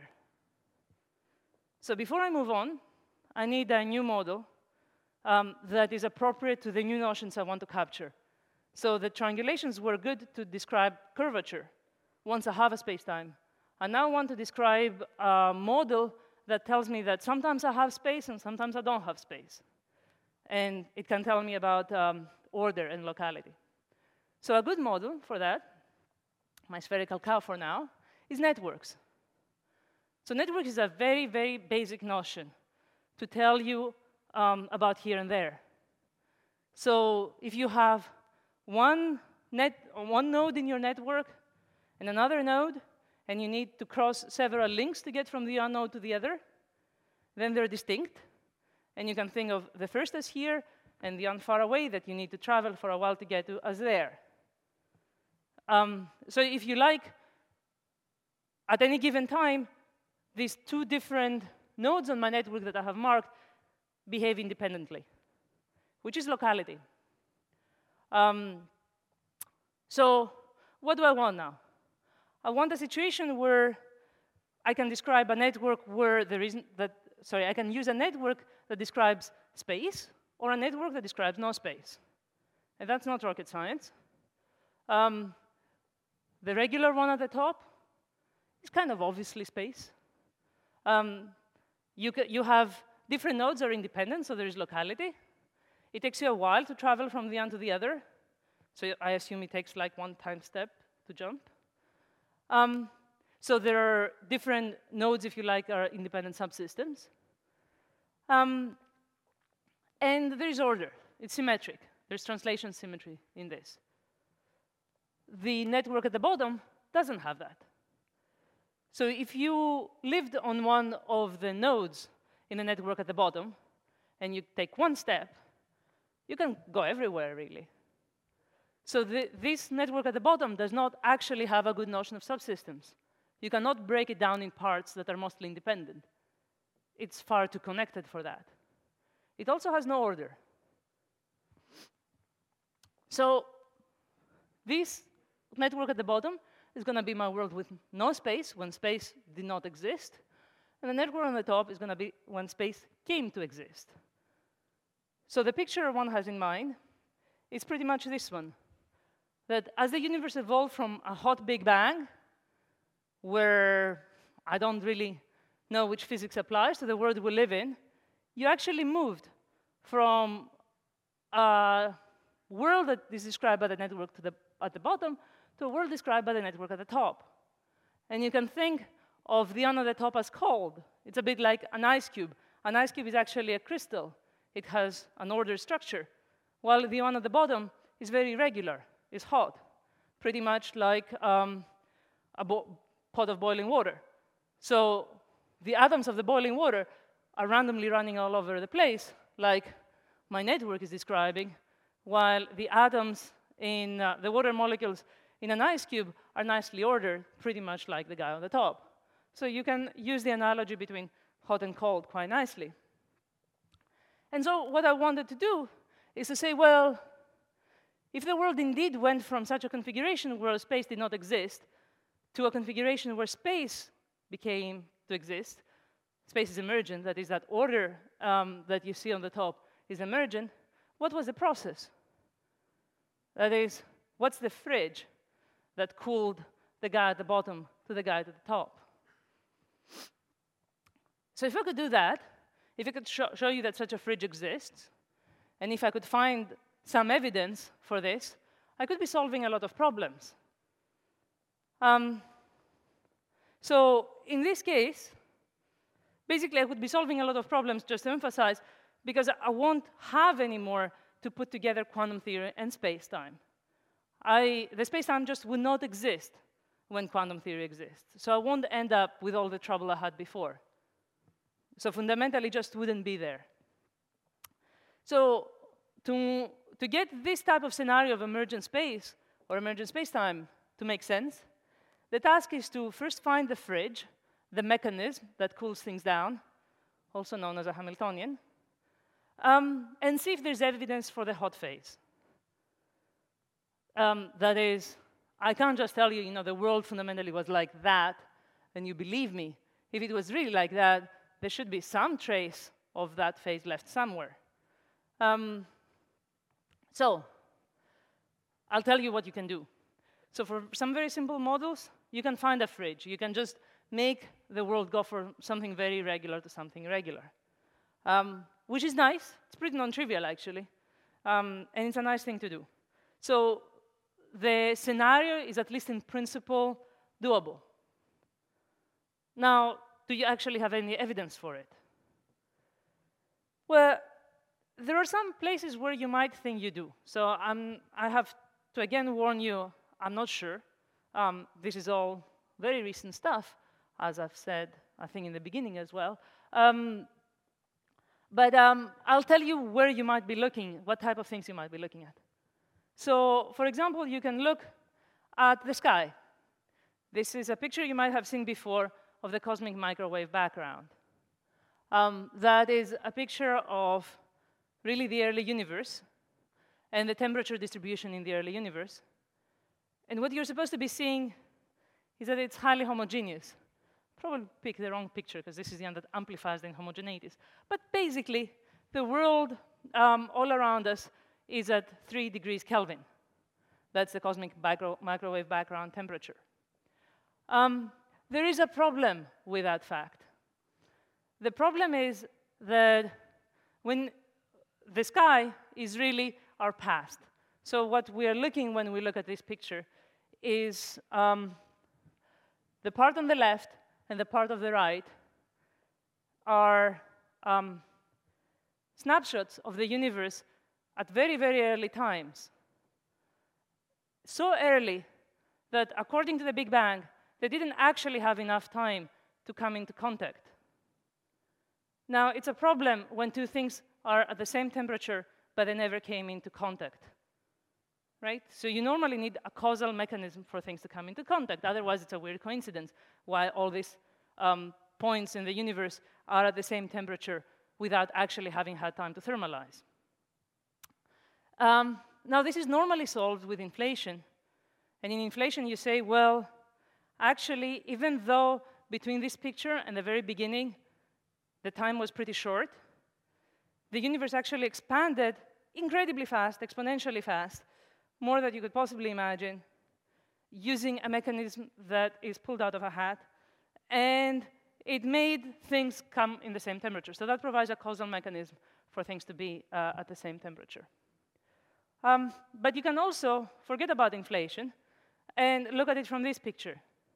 Speaker 3: So before I move on, I need a new model um, that is appropriate to the new notions I want to capture. So the triangulations were good to describe curvature once I have a space-time. I now want to describe a model that tells me that sometimes I have space and sometimes I don't have space. And it can tell me about um, order and locality. So a good model for that, my spherical cow for now, is networks. So network is a very, very basic notion to tell you um, about here and there. So if you have one, net, one node in your network and another node, and you need to cross several links to get from the one node to the other, then they're distinct. And you can think of the first as here, and the one far away that you need to travel for a while to get to as there. Um, so if you like, at any given time, these two different nodes on my network that I have marked behave independently, which is locality. Um, so what do I want now? I want a situation where I can describe a network where there isn't that, sorry, I can use a network that describes space or a network that describes no space. And that's not rocket science. Um, the regular one at the top is kind of obviously space. Um, you, you have different nodes that are independent, so there is locality. It takes you a while to travel from the one to the other. So I assume it takes like one time step to jump. Um, so there are different nodes, if you like, are independent subsystems. Um, and there is order. It's symmetric. There's translation symmetry in this. The network at the bottom doesn't have that. So if you lived on one of the nodes in the network at the bottom, and you take one step, you can go everywhere, really. So the, this network at the bottom does not actually have a good notion of subsystems. You cannot break it down in parts that are mostly independent. It's far too connected for that. It also has no order. So this network at the bottom is going to be my world with no space, when space did not exist. And the network on the top is going to be when space came to exist. So the picture one has in mind is pretty much this one, that as the universe evolved from a hot Big Bang, where I don't really know which physics applies to the world we live in, you actually moved from a world that is described by the network to the, at the bottom to a world described by the network at the top. And you can think of the one at the top as cold. It's a bit like an ice cube. An ice cube is actually a crystal. It has an ordered structure, while the one at the bottom is very regular, is hot, pretty much like um, a pot of boiling water. So the atoms of the boiling water are randomly running all over the place, like my network is describing, while the atoms in uh, the water molecules in an ice cube are nicely ordered, pretty much like the guy on the top. So you can use the analogy between hot and cold quite nicely. And so what I wanted to do is to say, well, if the world indeed went from such a configuration where space did not exist to a configuration where space became to exist, space is emergent, that is, that order um, that you see on the top is emergent, what was the process? That is, what's the fridge that cooled the guy at the bottom to the guy at the top? So if I could do that, if I could sh show you that such a fridge exists, and if I could find some evidence for this, I could be solving a lot of problems. Um, so in this case, basically I would be solving a lot of problems, just to emphasize, because I won't have any more to put together quantum theory and space-time. I, the space-time just would not exist when quantum theory exists. So I won't end up with all the trouble I had before. So fundamentally, just wouldn't be there. So to, to get this type of scenario of emergent space or emergent space-time to make sense, the task is to first find the fridge, the mechanism that cools things down, also known as a Hamiltonian, um, and see if there's evidence for the hot phase. Um, that is, I can't just tell you, you know, the world fundamentally was like that, and you believe me. If it was really like that, there should be some trace of that phase left somewhere. Um, so I'll tell you what you can do. So for some very simple models, you can find a fridge. You can just make the world go from something very regular to something irregular, um, which is nice. It's pretty non-trivial, actually, um, and it's a nice thing to do. So the scenario is, at least in principle, doable. Now, do you actually have any evidence for it? Well, there are some places where you might think you do. So I'm, I have to, again, warn you, I'm not sure. Um, this is all very recent stuff, as I've said, I think, in the beginning as well. Um, but um, I'll tell you where you might be looking, what type of things you might be looking at. So, for example, you can look at the sky. This is a picture you might have seen before of the cosmic microwave background. Um, that is a picture of really the early universe and the temperature distribution in the early universe. And what you're supposed to be seeing is that it's highly homogeneous. Probably picked the wrong picture, because this is the one that amplifies the inhomogeneities. But basically, the world um, all around us is at three degrees Kelvin. That's the cosmic micro microwave background temperature. Um, there is a problem with that fact. The problem is that when the sky is really our past. So what we are looking when we look at this picture is um, the part on the left and the part of the right are um, snapshots of the universe at very, very early times. So early that, according to the Big Bang, they didn't actually have enough time to come into contact. Now, it's a problem when two things are at the same temperature, but they never came into contact, right? So you normally need a causal mechanism for things to come into contact. Otherwise, it's a weird coincidence why all these um, points in the universe are at the same temperature without actually having had time to thermalize. Um, now, this is normally solved with inflation. And in inflation, you say, well, actually, even though between this picture and the very beginning, the time was pretty short, the universe actually expanded incredibly fast, exponentially fast, more than you could possibly imagine, using a mechanism that is pulled out of a hat, and it made things come in the same temperature. So that provides a causal mechanism for things to be uh, at the same temperature. Um, but you can also forget about inflation and look at it from this picture.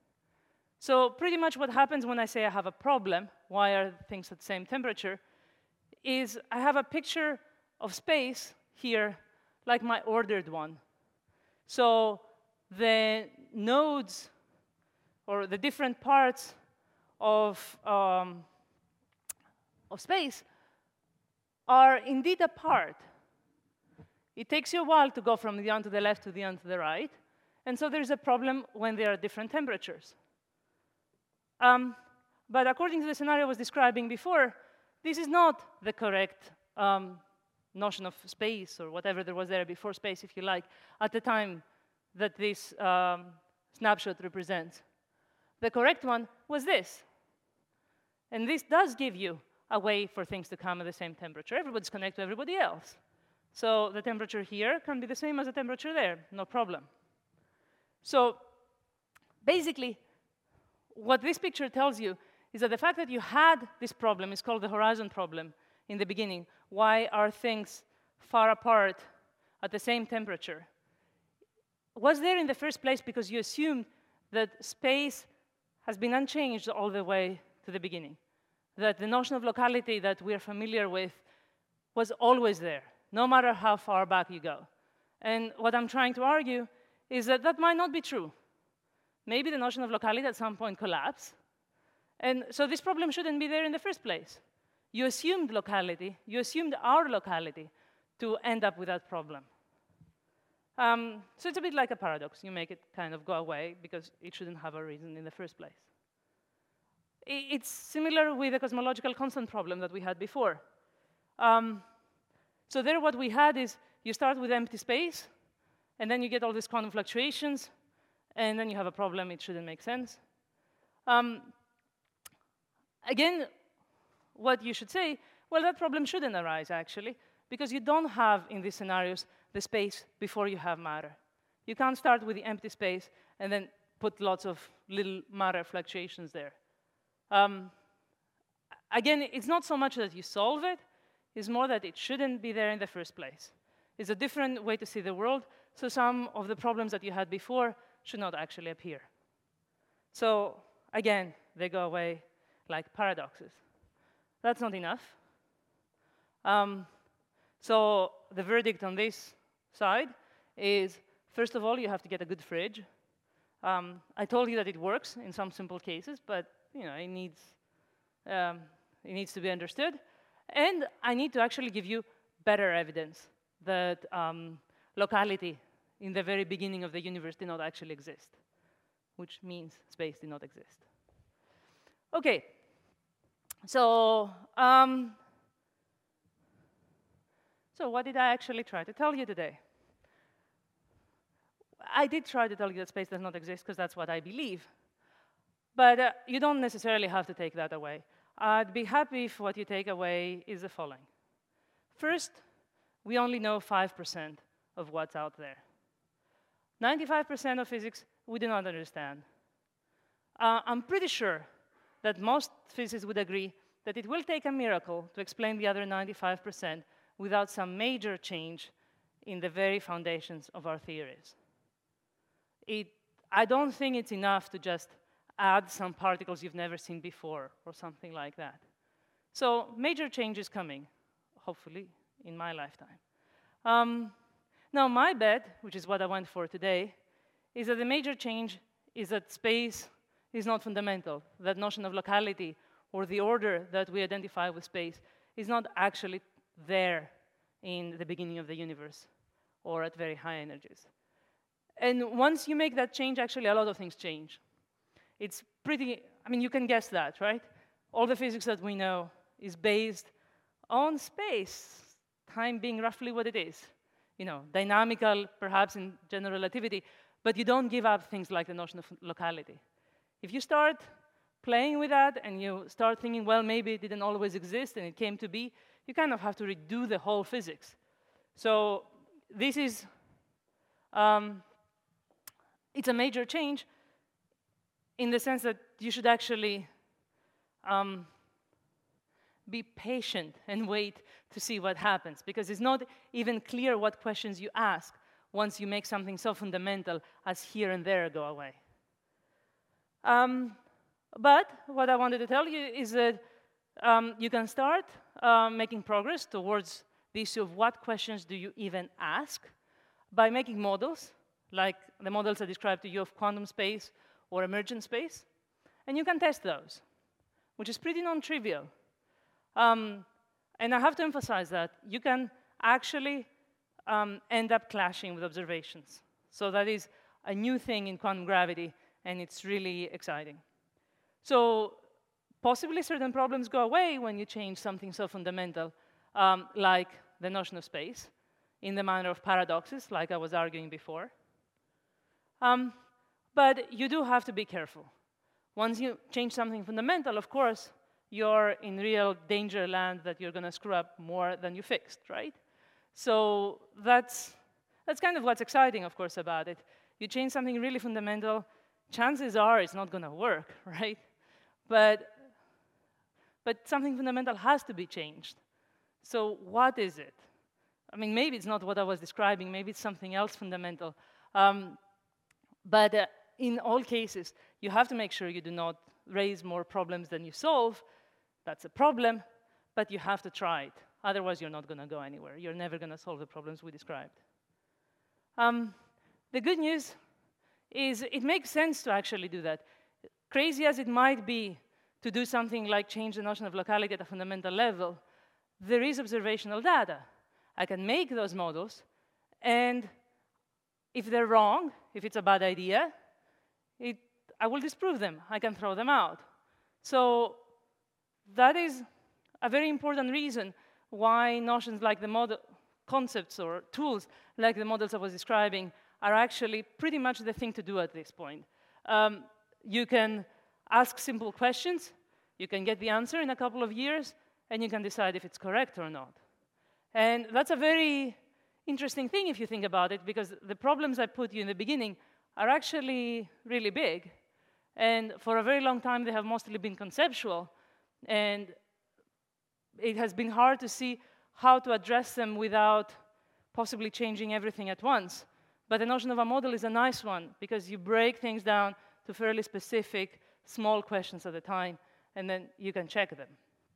Speaker 3: So pretty much what happens when I say I have a problem, why are things at the same temperature, is I have a picture of space here, like my ordered one. So the nodes, or the different parts of, um, of space, are indeed apart. It takes you a while to go from the one to the left to the one to the right. And so there's a problem when there are different temperatures. Um, but according to the scenario I was describing before, this is not the correct um, notion of space, or whatever there was there before space, if you like, at the time that this um, snapshot represents. The correct one was this. And this does give you a way for things to come at the same temperature. Everybody's connected to everybody else. So the temperature here can be the same as the temperature there, no problem. So basically, what this picture tells you is that the fact that you had this problem is called the horizon problem in the beginning. Why are things far apart at the same temperature? Was there in the first place because you assumed that space has been unchanged all the way to the beginning, that the notion of locality that we're familiar with was always there, no matter how far back you go. And what I'm trying to argue is that that might not be true. Maybe the notion of locality at some point collapsed. And so this problem shouldn't be there in the first place. You assumed locality, you assumed our locality to end up with that problem. Um, so it's a bit like a paradox. You make it kind of go away because it shouldn't have a reason in the first place. It's similar with the cosmological constant problem that we had before. Um, so there what we had is you start with empty space, and then you get all these quantum fluctuations, and then you have a problem. It shouldn't make sense. Um, again, what you should say, well, that problem shouldn't arise, actually, because you don't have, in these scenarios, the space before you have matter. You can't start with the empty space and then put lots of little matter fluctuations there. Um, again, it's not so much that you solve it, it's more that it shouldn't be there in the first place. It's a different way to see the world, so some of the problems that you had before should not actually appear. So again, they go away like paradoxes. That's not enough. Um, so the verdict on this side is, first of all, you have to get a good fridge. Um, I told you that it works in some simple cases, but you know, it needs, um, it needs to be understood. And I need to actually give you better evidence that um, locality in the very beginning of the universe did not actually exist, which means space did not exist. OK. So, um, so what did I actually try to tell you today? I did try to tell you that space does not exist because that's what I believe. But uh, you don't necessarily have to take that away. I'd be happy if what you take away is the following. First, we only know five percent of what's out there. ninety-five percent of physics we do not understand. Uh, I'm pretty sure that most physicists would agree that it will take a miracle to explain the other ninety-five percent without some major change in the very foundations of our theories. It, I don't think it's enough to just add some particles you've never seen before or something like that. So major change is coming, hopefully, in my lifetime. Um, now, my bet, which is what I went for today, is that the major change is that space is not fundamental. That notion of locality or the order that we identify with space is not actually there in the beginning of the universe or at very high energies. And once you make that change, actually a lot of things change. It's pretty, I mean, you can guess that, right? All the physics that we know is based on space, time being roughly what it is. You know, dynamical, perhaps in general relativity, but you don't give up things like the notion of locality. If you start playing with that and you start thinking, well, maybe it didn't always exist and it came to be, you kind of have to redo the whole physics. So this is, um, it's a major change in the sense that you should actually um, be patient and wait to see what happens, because it's not even clear what questions you ask once you make something so fundamental as here and there go away. Um, but what I wanted to tell you is that um, you can start uh, making progress towards the issue of what questions do you even ask by making models, like the models I described to you of quantum space or emergent space, and you can test those, which is pretty non-trivial. Um, and I have to emphasize that you can actually um, end up clashing with observations. So that is a new thing in quantum gravity, and it's really exciting. So possibly certain problems go away when you change something so fundamental, um, like the notion of space, in the manner of paradoxes, like I was arguing before. Um, but you do have to be careful. Once you change something fundamental, of course, you're in real danger land that you're going to screw up more than you fixed, right? So that's, that's kind of what's exciting, of course, about it. You change something really fundamental, chances are it's not going to work, right? But, but something fundamental has to be changed. So what is it? I mean, maybe it's not what I was describing. Maybe it's something else fundamental. Um, but uh, in all cases, you have to make sure you do not raise more problems than you solve. That's a problem, but you have to try it. Otherwise, you're not going to go anywhere. You're never going to solve the problems we described. Um, the good news is it makes sense to actually do that. Crazy as it might be to do something like change the notion of locality at a fundamental level, there is observational data. I can make those models, and if they're wrong, if it's a bad idea, it, I will disprove them. I can throw them out. So that is a very important reason why notions like the model, concepts or tools like the models I was describing are actually pretty much the thing to do at this point. Um, you can ask simple questions, you can get the answer in a couple of years, and you can decide if it's correct or not. And that's a very interesting thing if you think about it, because the problems I put you in the beginning are actually really big. And for a very long time, they have mostly been conceptual. And it has been hard to see how to address them without possibly changing everything at once. But the notion of a model is a nice one, because you break things down to fairly specific, small questions at a time, and then you can check them.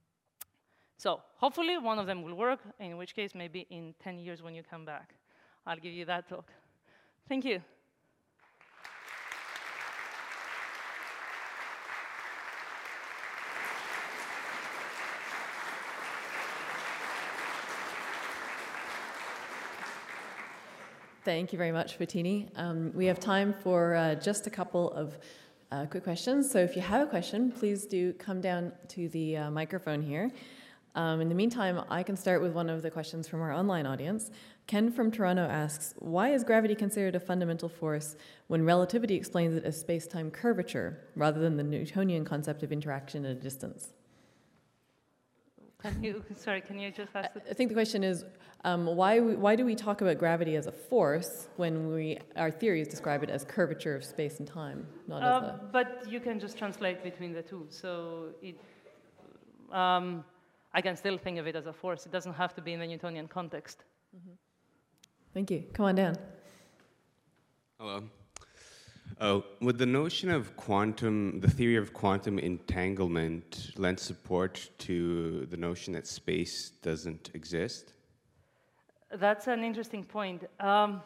Speaker 3: So hopefully one of them will work, in which case maybe in ten years when you come back, I'll give you that talk. Thank you.
Speaker 1: Thank you very much, Fontini. Um, we have time for uh, just a couple of uh, quick questions. So if you have a question, please do come down to the uh, microphone here. Um, in the meantime, I can start with one of the questions from our online audience. Ken from Toronto asks, why is gravity considered a fundamental force when relativity explains it as space-time curvature rather than the Newtonian concept of interaction at a distance?
Speaker 3: Can you, sorry, can you just ask?
Speaker 1: I think the question is, um, why, why do we talk about gravity as a force when we, our theories describe it as curvature of space and time, not uh, as a...
Speaker 3: But you can just translate between the two. So it, um, I can still think of it as a force. It doesn't have to be in the Newtonian context.
Speaker 1: Mm-hmm. Thank you. Come on down.
Speaker 4: Hello. Uh, would the notion of quantum, the theory of quantum entanglement, lend support to the notion that space doesn't exist?
Speaker 3: That's an interesting point. Um,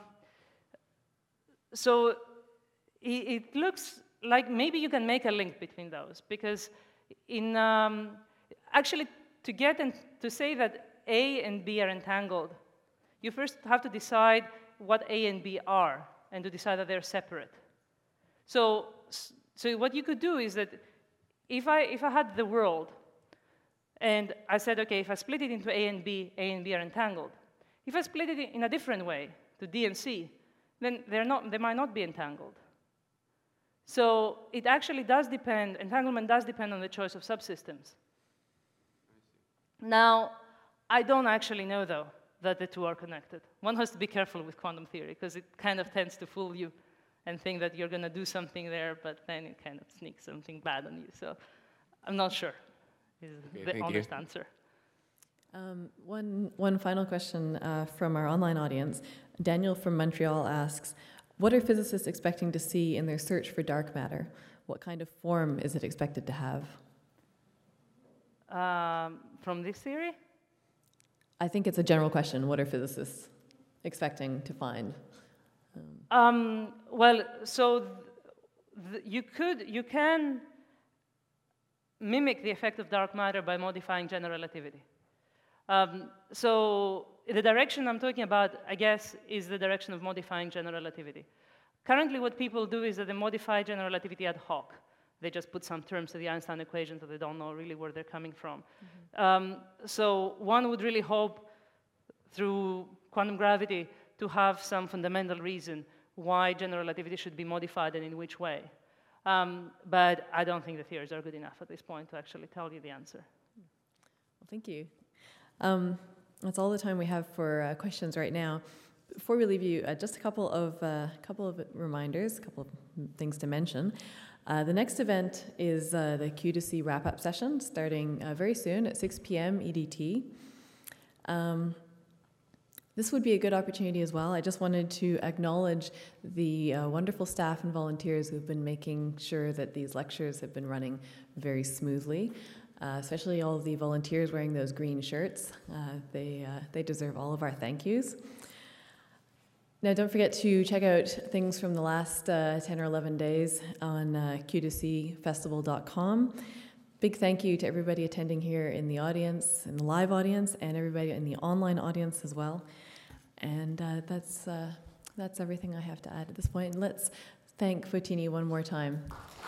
Speaker 3: so it, it looks like maybe you can make a link between those, because in um, actually to get and to say that A and B are entangled, you first have to decide what A and B are, and to decide that they're separate. So, so what you could do is that if I, if I had the world, and I said, okay, if I split it into A and B, A and B are entangled. If I split it in a different way, to D and C, then they're not, they might not be entangled. So it actually does depend, entanglement does depend on the choice of subsystems. Now, I don't actually know, though, that the two are connected. One has to be careful with quantum theory, because it kind of tends to fool you and think that you're going to do something there, but then it kind of sneaks something bad on you. So I'm not sure is
Speaker 4: okay,
Speaker 3: the honest you. answer.
Speaker 1: Um, one, one final question uh, from our online audience. Daniel from Montreal asks, what are physicists expecting to see in their search for dark matter? What kind of form is it expected to have?
Speaker 3: Um, from this theory?
Speaker 1: I think it's a general question. What are physicists expecting to find? Um,
Speaker 3: um, well, so th you could, you can mimic the effect of dark matter by modifying general relativity. Um, so the direction I'm talking about, I guess, is the direction of modifying general relativity. Currently, what people do is that they modify general relativity ad hoc. They just put some terms to the Einstein equation, so they don't know really where they're coming from. Mm-hmm. um, so one would really hope through quantum gravity to have some fundamental reason why general relativity should be modified and in which way. Um, but I don't think the theories are good enough at this point to actually tell you the answer.
Speaker 1: Well, thank you. Um, that's all the time we have for uh, questions right now. Before we leave you, uh, just a couple of uh, couple of reminders, a couple of things to mention. Uh, the next event is uh, the Q two C wrap-up session, starting uh, very soon at six p m E D T. Um, this would be a good opportunity as well. I just wanted to acknowledge the uh, wonderful staff and volunteers who've been making sure that these lectures have been running very smoothly. Uh, especially all of the volunteers wearing those green shirts. Uh, they, uh, they deserve all of our thank yous. Now, don't forget to check out things from the last uh, ten or eleven days on uh, Q two C festival dot com. Big thank you to everybody attending here in the audience, in the live audience, and everybody in the online audience as well. And uh, that's, uh, that's everything I have to add at this point. Let's thank Fotini one more time.